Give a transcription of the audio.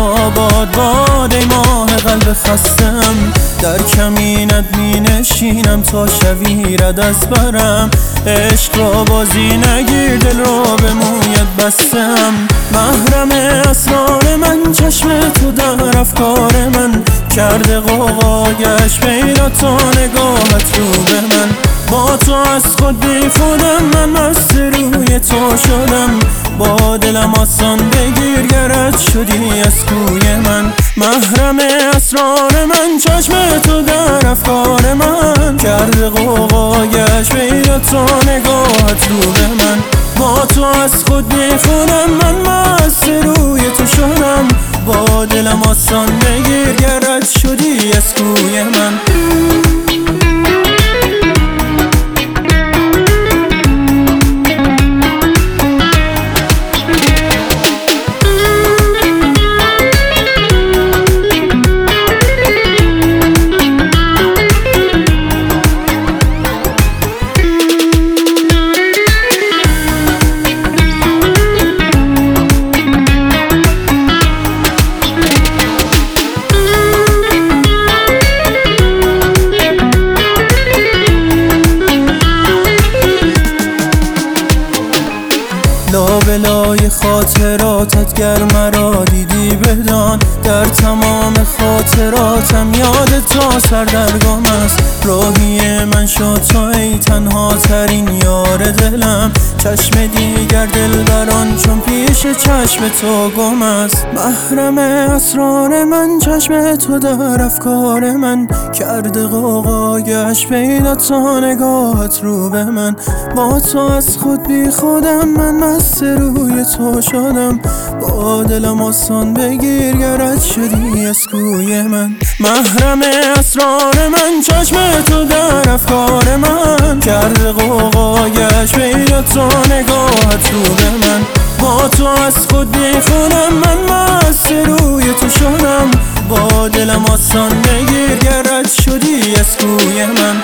آباد باد ای ماه قلب خستم، در کمینت می نشینم تا شوی رد از برم. عشق را بازی نگیر، دل را به مویت بستم. محرم اسرار من چشم تو در افکار من، کرده غوغا گشت پیدا تا نگاهت رو به من. با تو از خود بی خودم، من مست روی تو شدم. با دلم آسان بگیر گرت شدی از کوی من. محرم اسرار من چشم تو در افکار من، کرده غوغا گشت پیدا تا نگاهت رو به من. با تو از خود بی خودم، من مست روی تو شدم. با دلم آسان بگیر گرت شدی از کوی من. لابلای خاطراتت گر مرا دیدی بدان، در تمام خاطراتم یاد تا سردرگم است. راهی من شد تو ای تنها ترین یار دلم، چشم دیگر دل بران چون پیش چشم تو گم است. محرم اسرار من چشم تو در افکار من، کرده غوغا گشت پیدا تا نگاهت رو به من. با تو از خود بی خودم، من مست روی تو شدم. با دلم آسان بگیر گرت شدی از کوی من. محرم اسرار من چشم تو در افکار من، کرده غوغا گشت پیدا تا نگاهت رو به من. با تو از خود بی خودم، من مست روی تو شدم. با دلم آسان بگیر گرت شدی از کوی من.